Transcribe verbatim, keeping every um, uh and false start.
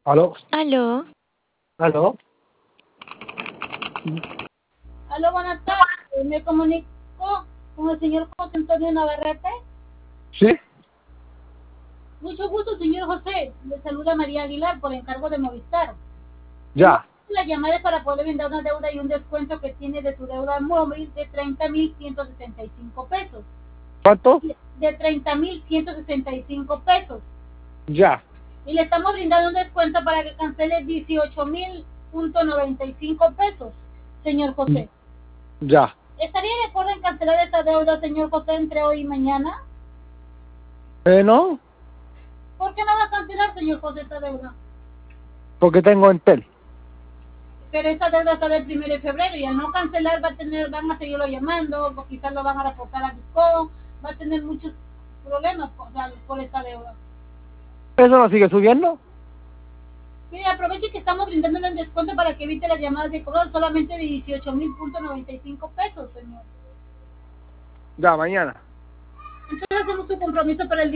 ¿Aló? Aló. ¿Aló? Aló, buenas tardes. Me comunico con el señor José Antonio Navarrete. ¿Sí? Mucho gusto, señor José. Le saluda María Aguilar por encargo de Movistar. Ya. La llamada es para poder brindar una deuda y un descuento que tiene de su deuda móvil de treinta mil ciento sesenta y cinco pesos. ¿Cuánto? De treinta mil ciento sesenta y cinco pesos. Ya. Y le estamos brindando un descuento para que cancele dieciocho mil noventa y cinco pesos, señor José. Ya. ¿Estaría de acuerdo en cancelar esta deuda, señor José, entre hoy y mañana? ¿Eh, no? ¿Por qué no va a cancelar, señor José, esta deuda? Porque tengo Entel. Pero esa deuda está del primero de febrero y al no cancelar va a tener, van a seguirlo llamando, o quizás lo van a reportar a Discom, va a tener muchos problemas por, o sea, por esta deuda. ¿Eso no sigue subiendo? Mire, aproveche que estamos brindándole un descuento para que evite las llamadas de cobro solamente de dieciocho mil noventa y cinco pesos, señor. Ya, mañana. Entonces hacemos su compromiso para el